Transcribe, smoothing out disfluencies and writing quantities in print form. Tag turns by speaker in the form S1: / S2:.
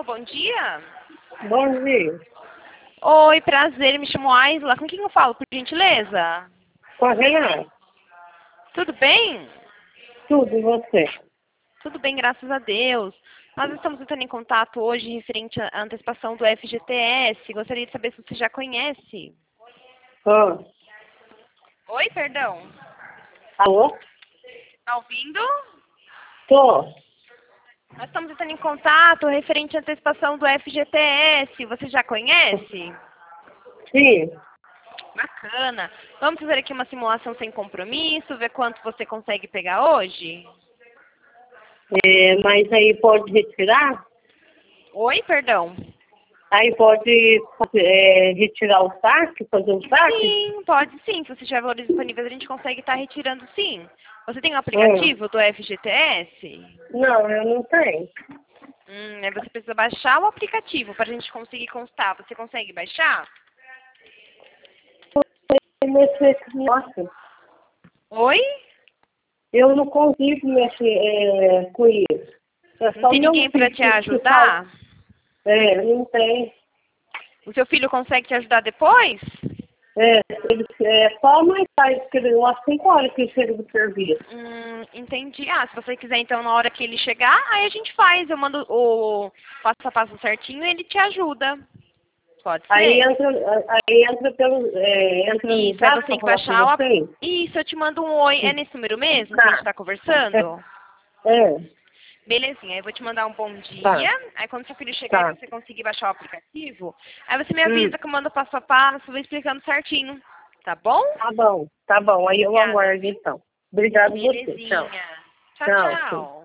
S1: Alô, bom dia.
S2: Bom dia.
S1: Oi, prazer, me chamo Aisla. Com quem eu falo, por gentileza?
S2: Com a Renata.
S1: Tudo bem?
S2: Tudo, e você?
S1: Tudo bem, graças a Deus. Nós estamos entrando em contato hoje referente à antecipação do FGTS. Gostaria de saber se você já conhece.
S2: Ah,
S1: Oi, perdão.
S2: alô?
S1: Tá ouvindo?
S2: Tô.
S1: Nós estamos entrando em contato referente à antecipação do FGTS. Você já conhece?
S2: Sim.
S1: Bacana. Vamos fazer aqui uma simulação sem compromisso, ver quanto você consegue pegar hoje?
S2: Mas aí pode retirar?
S1: Oi, perdão.
S2: Aí pode retirar o saque, fazer um saque?
S1: Sim, pode sim. Se você tiver valores disponíveis, a gente consegue estar retirando sim. Você tem um
S2: Ah,
S1: aplicativo do FGTS?
S2: não, eu não tenho.
S1: Aí você precisa baixar o aplicativo para a gente conseguir constar. Você consegue baixar?
S2: Nossa,
S1: Oi?
S2: eu não consigo mexer com isso. É
S1: Não
S2: só
S1: tem
S2: meu
S1: ninguém para
S2: filho
S1: te
S2: que fala.
S1: ajudar?
S2: Não tem.
S1: O seu filho consegue te ajudar depois?
S2: Só mais tarde, porque umas 5 horas que ele chega do serviço.
S1: Entendi. Ah, se você quiser, então, na hora que ele chegar, aí a gente faz. Eu mando o passo a passo certinho e ele te ajuda. Pode
S2: Aí
S1: ser?
S2: entra no
S1: Isso, aí
S2: zap
S1: você tem
S2: pra
S1: que
S2: falar com
S1: baixar o...
S2: você?
S1: Isso, eu te mando um oi. É nesse número mesmo que a gente
S2: Tá.
S1: tá conversando?
S2: É,
S1: Belezinha, eu vou te mandar um bom
S2: tá,
S1: dia. Aí quando seu filho chegar e
S2: tá.
S1: você conseguir baixar o aplicativo, aí você me avisa que eu mando passo a passo, vou explicando certinho. Tá bom?
S2: Tá bom, tá bom. Aí eu
S1: Obrigada,
S2: aguardo
S1: viu?
S2: então. Obrigado você. Tchau.
S1: Belezinha. Tchau,
S2: Tchau, sim.
S1: tchau.